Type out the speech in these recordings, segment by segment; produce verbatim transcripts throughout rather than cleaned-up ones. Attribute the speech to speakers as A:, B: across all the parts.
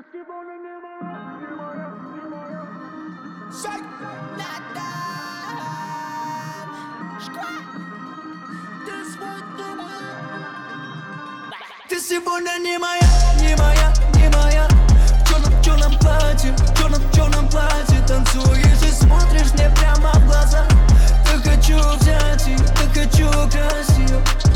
A: сегодня не моя, не моя, не моя.
B: Шаг надо. Ты сегодня моя. Ты сегодня не моя, не моя, не моя. В черном, черном платье, в черном, черном платье танцуешь и смотришь мне прямо в глаза. Так хочу взять ее, так хочу украсть ее.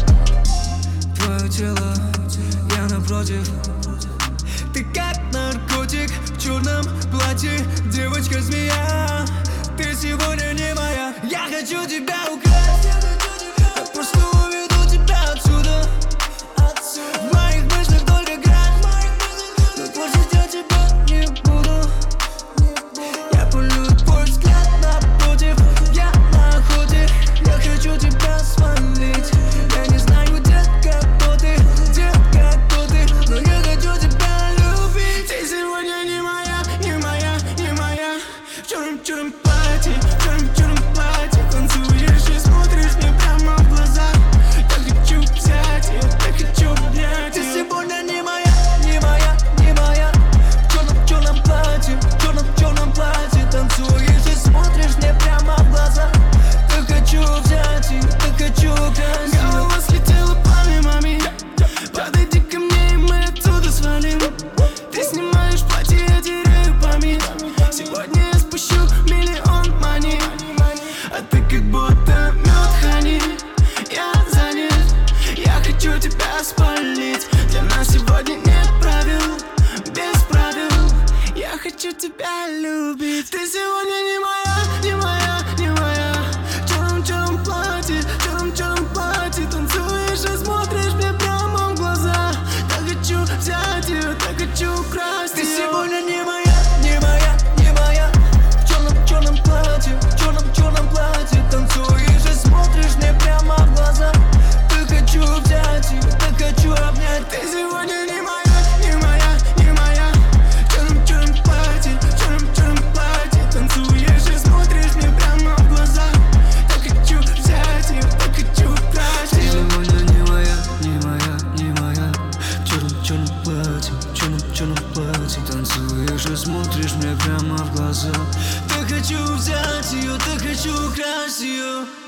B: Твое тело, я напротив. Ты как наркотик в черном платье, девочка-змея. Ты сегодня не моя. Я хочу тебя украсть. Я просто уведу тебя отсюда. В моих мыслях только грязь, но больше я тебя не буду. Я полю твой взгляд напротив. Я на охоте, я хочу тебя свалить. Я не знаю, детка, кто ты, детка, кто ты, но я хочу тебя любить. Ты сегодня не моя, не моя, не моя. В черном, черном платье, в черном, черном платье танцуешь и смотришь мне прямо в глаза. Я хочу взять ее, я хочу обнять ее. Ты сегодня не моя, не моя, не моя. В черном, черном платье, в черном, черном платье танцуешь и смотришь мне прямо в глаза. Так хочу взять ее, так хочу украсть ее. Голова слетела помимо. Подойди ко мне и мы отсюда свалим. Ты снимаешь платье, я теряю память. Сегодня я спущу миллион мани, а ты как будто мед хани. Я занят, я хочу тебя спалить. Для нас сегодня нет правил, без правил. Я хочу тебя любить. Ты сегодня не моя, не моя, не моя. В черном, черном платье, в черном, черном платье танцуешь и смотришь мне прямо в глаза. Так хочу взять ее, так хочу украсть ее. Ты сегодня не моя, не моя, не моя. В черном, черном платье, в черном, черном платье танцуешь и смотришь мне прямо в глаза. Так хочу взять ее, так хочу обнять. Ты сегодня не моя, не моя, не моя. В черном, черном платье, в черном, черном платье танцуешь и смотришь мне прямо в глаза. Так хочу взять ее, так хочу украсть ее. Ты сегодня не моя, не моя, не моя. В черном, черном платье, в черном, черном платье танцуешь и смотришь мне прямо в глаза. Так хочу взять ее, так хочу украсть ее.